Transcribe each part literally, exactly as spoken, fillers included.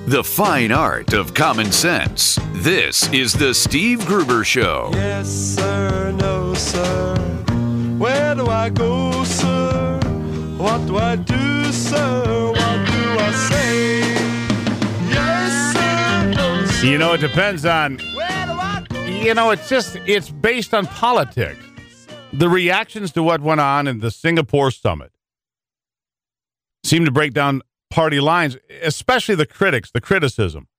The fine art of common sense. This is the Steve Gruber Show. Yes, sir, no, sir. Where do I go, sir? What do I do, sir? What do I say? Yes, sir, no, sir. You know, it depends on, Where do I go? you know, it's just, it's based on politics. The reactions to what went on in the Singapore summit seem to break down party lines, especially the critics, the criticism.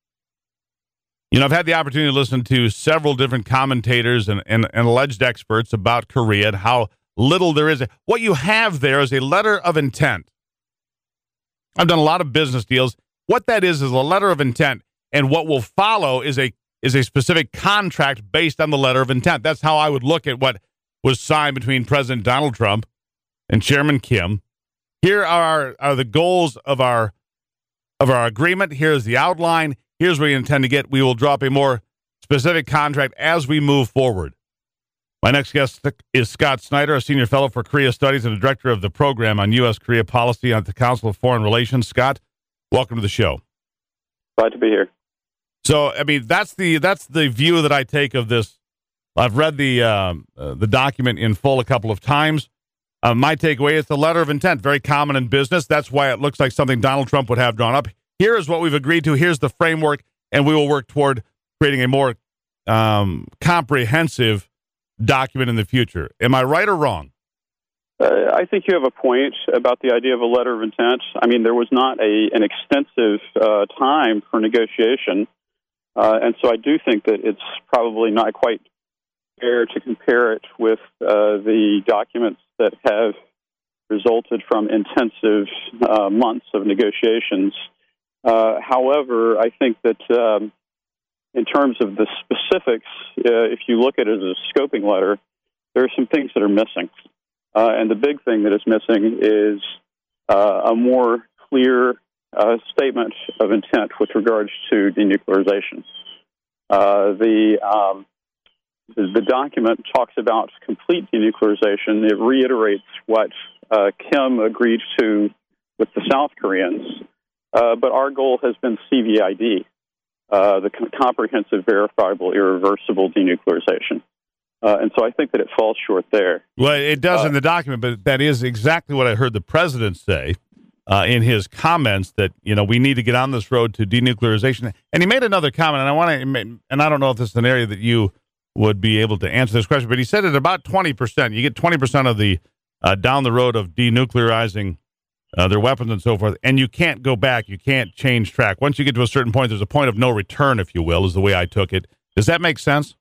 You know, I've had the opportunity to listen to several different commentators and, and, and alleged experts about Korea and how little there is. What you have there is a letter of intent. I've done a lot of business deals. What that is is a letter of intent, and what will follow is a is a specific contract based on the letter of intent. That's how I would look at what was signed between President Donald Trump and Chairman Kim. Here are, are the goals of our of our agreement. Here's the outline. Here's where we intend to get. We will drop a more specific contract as we move forward. My next guest is Scott Snyder, a senior fellow for Korea Studies and the director of the program on U S Korea policy at the Council of Foreign Relations. Scott, welcome to the show. Glad to be here. So, I mean, that's the that's the view that I take of this. I've read the uh, uh, the document in full a couple of times. Uh, my takeaway is the letter of intent, very common in business. That's why it looks like something Donald Trump would have drawn up. Here is what we've agreed to. Here's the framework, and we will work toward creating a more um, comprehensive document in the future. Am I right or wrong? Uh, I think you have a point about the idea of a letter of intent. I mean, there was not a an extensive uh, time for negotiation, uh, and so I do think that it's probably not quite fair to compare it with uh, the documents that have resulted from intensive uh, months of negotiations. Uh, however, I think that um, in terms of the specifics, uh, if you look at it as a scoping letter, there are some things that are missing. Uh, and the big thing that is missing is uh, a more clear uh, statement of intent with regards to denuclearization. Uh, the um, The document talks about complete denuclearization. It reiterates what uh, Kim agreed to with the South Koreans, uh, but our goal has been C V I D, uh, the com- comprehensive, verifiable, irreversible denuclearization. Uh, and so I think that it falls short there. Well, it does uh, in the document, but that is exactly what I heard the president say uh, in his comments, that, you know, we need to get on this road to denuclearization. And he made another comment, and I want to, and I don't know if this is an area that you would be able to answer this question, but he said at about twenty percent, you get twenty percent of the uh, down the road of denuclearizing uh, their weapons and so forth, and you can't go back, you can't change track. Once you get to a certain point, there's a point of no return, if you will, is the way I took it. Does that make sense?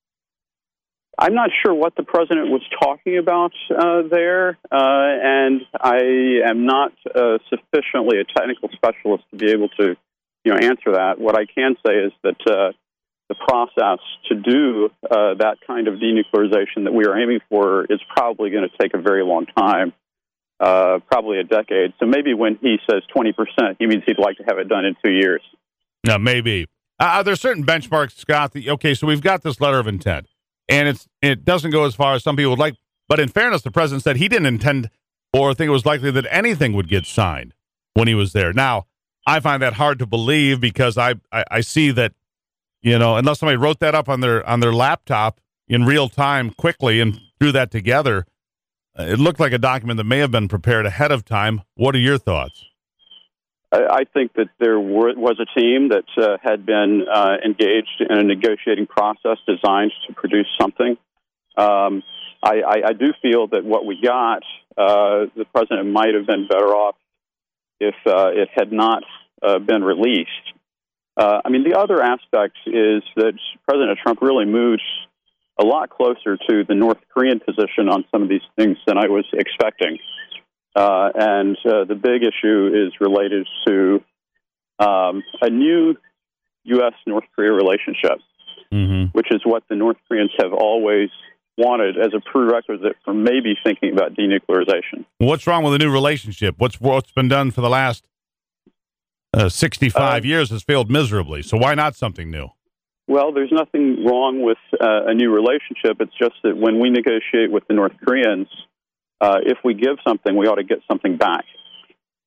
I'm not sure what the president was talking about uh, there, uh, and I am not uh, sufficiently a technical specialist to be able to, you know, answer that. What I can say is that uh, the process to do uh, that kind of denuclearization that we are aiming for is probably going to take a very long time, uh, probably a decade. So maybe when he says twenty percent, he means he'd like to have it done in two years. No, maybe. Uh, are there certain benchmarks, Scott? That, okay, so we've got this letter of intent, and it's it doesn't go as far as some people would like. But in fairness, the president said he didn't intend or think it was likely that anything would get signed when he was there. Now, I find that hard to believe because I, I, I see that, you know, unless somebody wrote that up on their on their laptop in real time quickly and threw that together, uh, it looked like a document that may have been prepared ahead of time. What are your thoughts? I, I think that there were, was a team that uh, had been uh, engaged in a negotiating process designed to produce something. Um, I, I, I do feel that what we got, uh, the president might have been better off if uh, it had not uh, been released. Uh, I mean, the other aspect is that President Trump really moved a lot closer to the North Korean position on some of these things than I was expecting. Uh, and uh, the big issue is related to um, a new U S North Korea relationship, mm-hmm. which is what the North Koreans have always wanted as a prerequisite for maybe thinking about denuclearization. What's wrong with a new relationship? What's what's been done for the last uh, sixty-five uh, years has failed miserably. So why not something new? Well, there's nothing wrong with uh, a new relationship. It's just that when we negotiate with the North Koreans, uh, if we give something, we ought to get something back.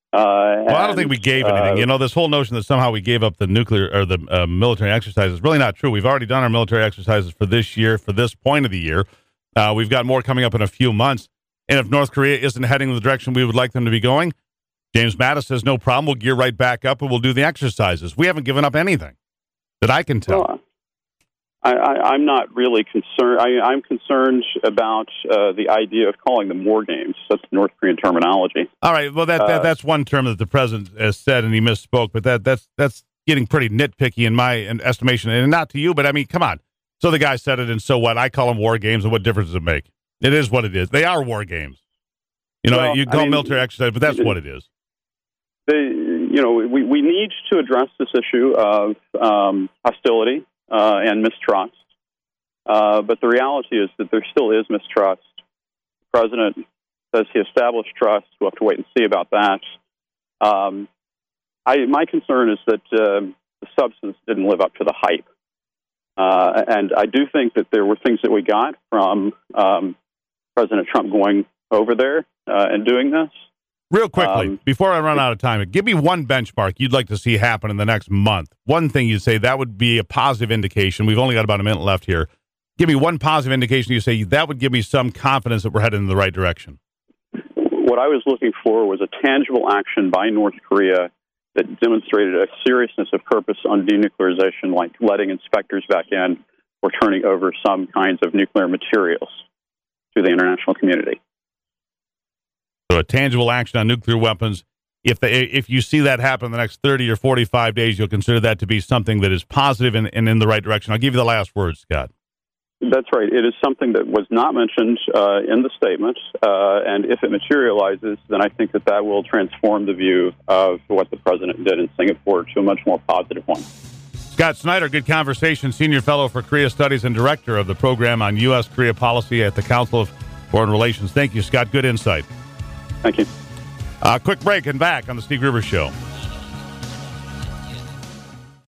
Uh, well, I don't think we gave anything. Uh, you know, this whole notion that somehow we gave up the nuclear or the uh, military exercises is really not true. We've already done our military exercises for this year, for this point of the year. Uh, we've got more coming up in a few months. And if North Korea isn't heading in the direction we would like them to be going, James Mattis says no problem. We'll gear right back up and we'll do the exercises. We haven't given up anything that I can tell. Well, I, I, I'm not really concerned. I, I'm concerned about uh, the idea of calling them war games. That's North Korean terminology. All right. Well, that, that Uh, that's one term that the president has said, and he misspoke. But that that's that's getting pretty nitpicky in my estimation, and not to you. But I mean, come on. So the guy said it, and so what? I call them war games, and what difference does it make? It is what it is. They are war games. You know, Well, you call I mean, military exercise, but that's it- what it is. They, you know, we, we need to address this issue of um, hostility uh, and mistrust. Uh, but the reality is that there still is mistrust. The president says he established trust. We'll have to wait and see about that. Um, I, my concern is that um, the substance didn't live up to the hype. Uh, and I do think that there were things that we got from um, President Trump going over there uh, and doing this. Real quickly, Um, before I run out of time, give me one benchmark you'd like to see happen in the next month. One thing you'd say that would be a positive indication. We've only got about a minute left here. Give me one positive indication you say that would give me some confidence that we're headed in the right direction. What I was looking for was a tangible action by North Korea that demonstrated a seriousness of purpose on denuclearization, like letting inspectors back in or turning over some kinds of nuclear materials to the international community. So a tangible action on nuclear weapons. If they, if you see that happen in the next thirty or forty-five days, you'll consider that to be something that is positive and, and in the right direction. I'll give you the last word, Scott. That's right. It is something that was not mentioned uh, in the statement, uh, and if it materializes, then I think that that will transform the view of what the president did in Singapore to a much more positive one. Scott Snyder, good conversation, Senior Fellow for Korea Studies and Director of the Program on U S Korea Policy at the Council of Foreign Relations. Thank you, Scott. Good insight. Thank you. Uh, quick break and back on the Steve Gruber Show.